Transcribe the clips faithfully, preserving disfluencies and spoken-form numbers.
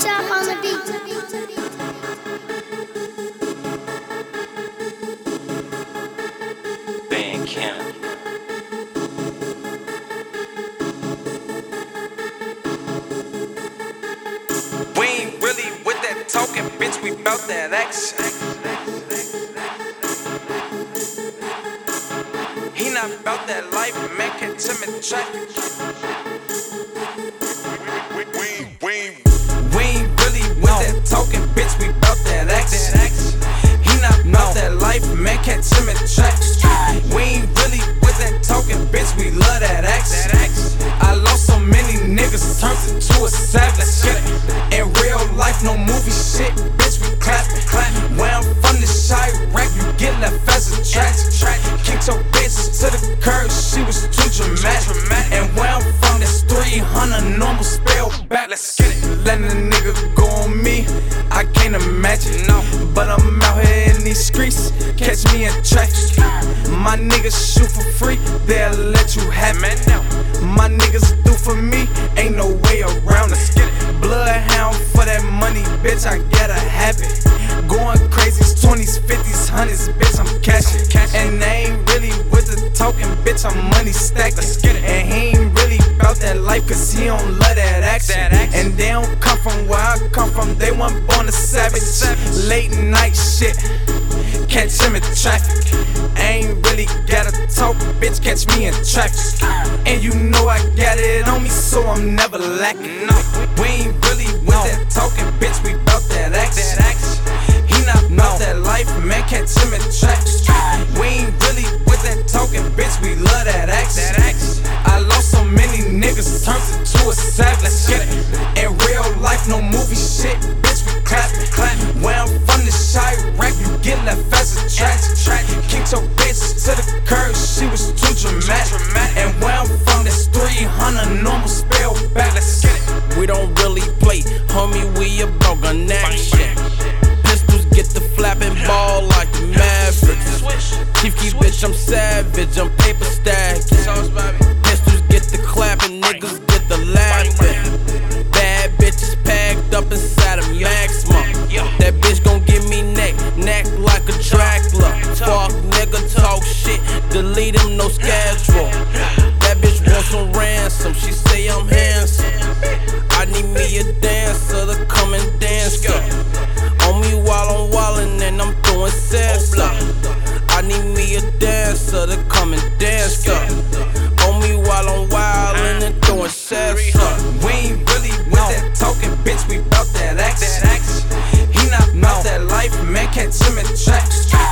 Chop on the beat. Bandcamp. We ain't really with that talking, bitch, we bout that action. He not bout that life, man, catch him in traffic. We ain't really with that talking, bitch, we bout that action. He not bout that life, man, catch him in traffic. We ain't really with that talking, bitch, we love that action. I lost so many niggas, turned into a savage. In real life, no movie shit, bitch, we clapping. Where I'm from, the Chirac, you get left as a tragic. Kicked your bitch to the curb, she was too dramatic. And where I'm from, that's three hundred normal spell back. Let's get it. Letting a nigga go on me, I can't imagine. No, but I'm out here in these streets, catch me in traffic. My niggas shoot for free, they'll let you have it. My niggas do for me, ain't no way around it. Bloodhound for that money, bitch, I gotta have it. Going crazy, twenties, fifties, hundreds, bitch, I'm cashing. And they ain't really with the talking, bitch, I'm money stacking. And he ain't really about that life, cause he don't love that action. And they don't come from where I come from, they weren't born a savage. Late night shit, catch him in traffic. Ain't really gotta talk, bitch, catch me in traffic. And you know I got it on me, so I'm never lacking. No, we ain't really with that talking, bitch, we bout that action. He not bout that life, man, catch him in traffic. We ain't really with that talking, bitch, we love that action. I lost so many niggas, turned into a savage. In real life, no movie shit, bitch, we clapping. Where I'm from, the Chirac, you get left as a tragic. Kicked your bitch to the curb, she was too dramatic. And where I'm from, that's three hundred normal spell back. Let's get it. We don't really play, homie, we about gun action. Pistols get the flapping ball like the Mavericks. Chief key, bitch, I'm savage, I'm paper stacking. Pistols get the clapping, niggas get the laughing. Bad bitches packed up inside a Maxima. That bitch gon' give me neck, neck like a Dracula. Fuck nigga, talk shit, delete him, no schedule. That bitch wants some ransom, she say I'm handsome. I need me a dancer to come and dance up. On me while I'm wildin' and I'm throwing salsa. I need me a dancer to come and dance up. On me while I'm wildin' and throwing salsa. We ain't really with that talking, bitch, we bout that action. He not bout that life, man, catch him in traffic.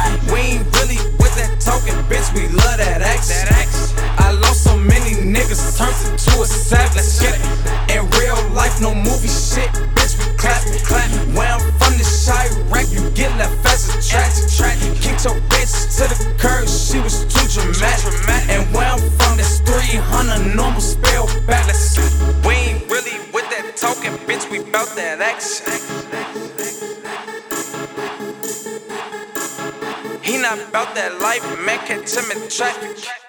We ain't really with that talking, bitch, we love that action. I lost so many niggas, turned into a savage. In real life, no movie shit, bitch, we clapping. Where I'm from, the Chirac, you get left as a tragic. Kicked your bitch to the curb, she was too dramatic. And where I'm from, that's three hundred normal spell back. We ain't really with that talking, bitch, we bout that action. He not bout that life, man, catch him in traffic.